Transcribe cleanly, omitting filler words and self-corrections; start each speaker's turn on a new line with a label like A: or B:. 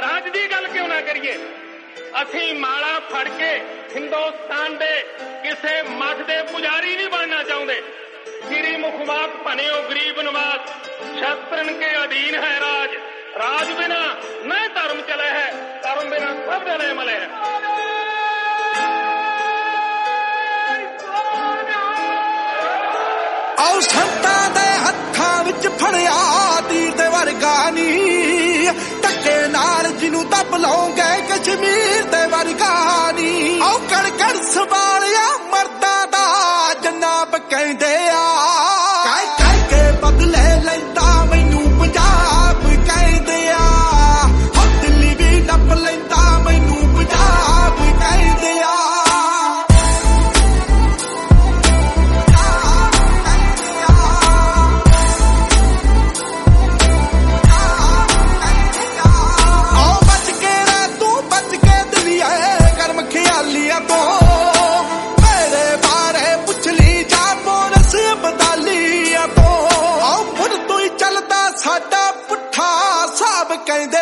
A: ਰਾਜ ਦੀ ਗੱਲ ਕਿਉਂ ਨਾ ਕਰੀਏ। ਅਸੀਂ ਮਾਲਾ ਫੜ ਕੇ ਹਿੰਦੁਸਤਾਨ ਦੇ ਕਿਸੇ ਮਠ ਦੇ ਪੁਜਾਰੀ ਨਹੀਂ ਬਣਨਾ ਚਾਹੁੰਦੇ। गिरी मुखमात पनियो गरीब नवाज, शस्त्रन के अधीन है राज। राज बिना न धर्म चले है, धर्म बिना सब जले मले है।
B: आओ संतां दे हत्थां विच फड़िया तीर दे वर्गा नी, धक्के नाल जिन्नू दब लओगे कश्मीर दे वर्गा नी। आओ कड़ कड़ संभालिया मर्दां दा जनाब कहंदे आ, कह कह के बदले लैंदा मैनू पंजाब कहंदे आ। हो दिल्ली भी नप लैंदा मैनू पंजाब कहंदे आ। कहते